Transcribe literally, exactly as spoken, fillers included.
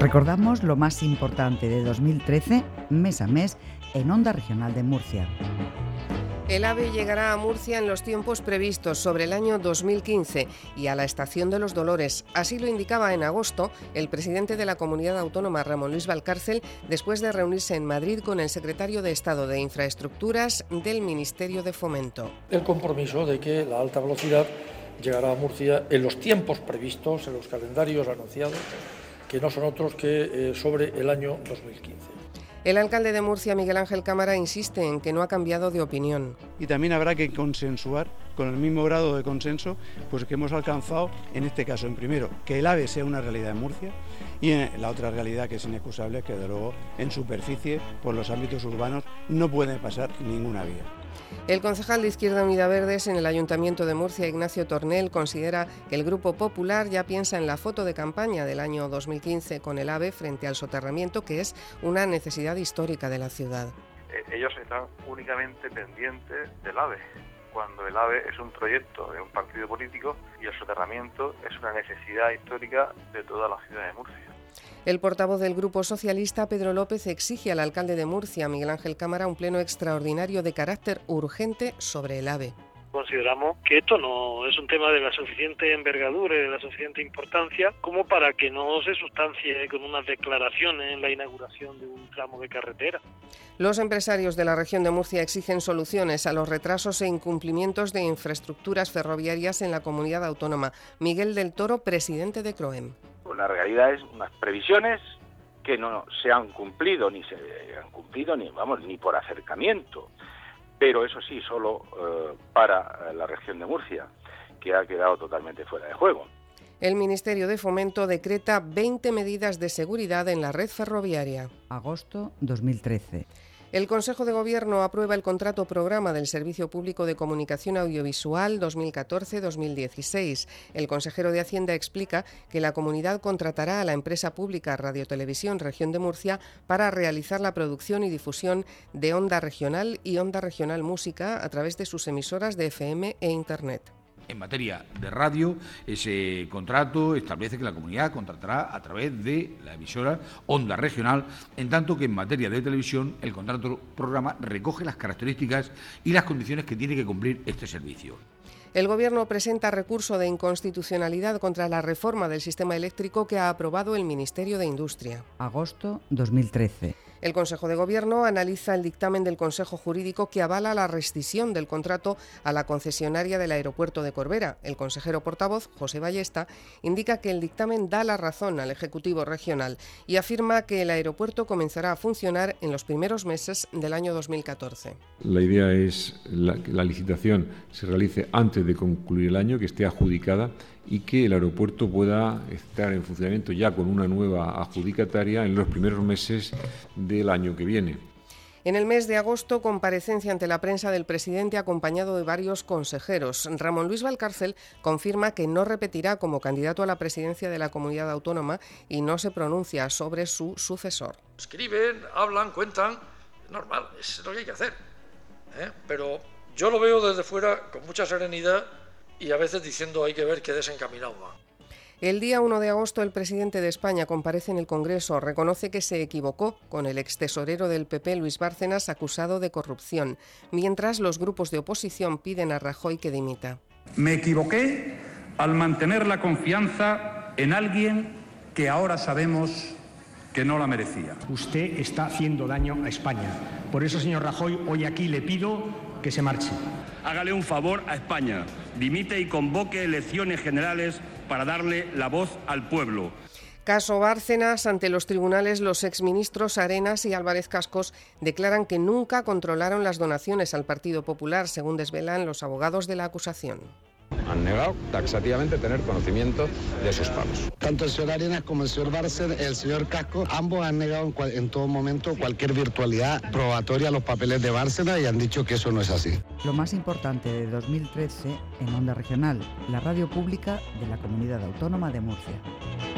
Recordamos lo más importante de dos mil trece, mes a mes, en Onda Regional de Murcia. El AVE llegará a Murcia en los tiempos previstos sobre el año dos mil quince y a la Estación de los Dolores. Así lo indicaba en agosto el presidente de la Comunidad Autónoma, Ramón Luis Valcárcel, después de reunirse en Madrid con el secretario de Estado de Infraestructuras del Ministerio de Fomento. El compromiso de que la alta velocidad llegará a Murcia en los tiempos previstos, en los calendarios anunciados, que no son otros que eh, sobre el año dos mil quince. El alcalde de Murcia, Miguel Ángel Cámara, insiste en que no ha cambiado de opinión. Y también habrá que consensuar con el mismo grado de consenso pues que hemos alcanzado en este caso, en primero, que el AVE sea una realidad en Murcia, y en la otra realidad que es inexcusable, que de luego en superficie, por los ámbitos urbanos, no puede pasar ninguna vía. El concejal de Izquierda Unida Verdes en el Ayuntamiento de Murcia, Ignacio Tornel, considera que el Grupo Popular ya piensa en la foto de campaña del año dos mil quince con el AVE frente al soterramiento, que es una necesidad histórica de la ciudad. Ellos están únicamente pendientes del AVE, cuando el AVE es un proyecto de un partido político y el soterramiento es una necesidad histórica de toda la ciudad de Murcia. El portavoz del Grupo Socialista, Pedro López, exige al alcalde de Murcia, Miguel Ángel Cámara, un pleno extraordinario de carácter urgente sobre el AVE. Consideramos que esto no es un tema de la suficiente envergadura y de la suficiente importancia como para que no se sustancie con unas declaraciones en la inauguración de un tramo de carretera. Los empresarios de la región de Murcia exigen soluciones a los retrasos e incumplimientos de infraestructuras ferroviarias en la comunidad autónoma. Miguel del Toro, presidente de CROEM. La realidad es unas previsiones que no se han cumplido, ni se han cumplido ni vamos ni por acercamiento, pero eso sí, solo eh, para la región de Murcia, que ha quedado totalmente fuera de juego. El Ministerio de Fomento decreta veinte medidas de seguridad en la red ferroviaria. Agosto dos mil trece. El Consejo de Gobierno aprueba el contrato programa del Servicio Público de Comunicación Audiovisual dos mil catorce dos mil dieciséis. El consejero de Hacienda explica que la comunidad contratará a la empresa pública Radio Televisión Región de Murcia para realizar la producción y difusión de Onda Regional y Onda Regional Música a través de sus emisoras de F M e Internet. En materia de radio, ese contrato establece que la comunidad contratará a través de la emisora Onda Regional, en tanto que en materia de televisión el contrato programa recoge las características y las condiciones que tiene que cumplir este servicio. El Gobierno presenta recurso de inconstitucionalidad contra la reforma del sistema eléctrico que ha aprobado el Ministerio de Industria. Agosto dos mil trece. El Consejo de Gobierno analiza el dictamen del Consejo Jurídico que avala la rescisión del contrato a la concesionaria del aeropuerto de Corbera. El consejero portavoz, José Ballesta, indica que el dictamen da la razón al Ejecutivo Regional y afirma que el aeropuerto comenzará a funcionar en los primeros meses del año dos mil catorce. La idea es la, que la licitación se realice antes de concluir el año, que esté adjudicada y que el aeropuerto pueda estar en funcionamiento ya con una nueva adjudicataria en los primeros meses del año que viene. En el mes de agosto, comparecencia ante la prensa del presidente acompañado de varios consejeros. Ramón Luis Valcárcel confirma que no repetirá como candidato a la presidencia de la comunidad autónoma y no se pronuncia sobre su sucesor. Escriben, hablan, cuentan, es normal, es lo que hay que hacer, ¿eh? Pero yo lo veo desde fuera con mucha serenidad y a veces diciendo hay que ver qué desencaminado va. El día uno de agosto el presidente de España comparece en el Congreso, reconoce que se equivocó con el extesorero del P P, Luis Bárcenas, acusado de corrupción, mientras los grupos de oposición piden a Rajoy que dimita. Me equivoqué al mantener la confianza en alguien que ahora sabemos que no la merecía. Usted está haciendo daño a España. Por eso, señor Rajoy, hoy aquí le pido que se marche. Hágale un favor a España. Dimite y convoque elecciones generales para darle la voz al pueblo. Caso Bárcenas. Ante los tribunales, los exministros Arenas y Álvarez Cascos declaran que nunca controlaron las donaciones al Partido Popular, según desvelan los abogados de la acusación. Han negado taxativamente tener conocimiento de sus pagos. Tanto el señor Arenas como el señor Bárcenas, el señor Casco, ambos han negado en, cual, en todo momento cualquier virtualidad probatoria a los papeles de Bárcenas y han dicho que eso no es así. Lo más importante de dos mil trece en Onda Regional, la radio pública de la Comunidad Autónoma de Murcia.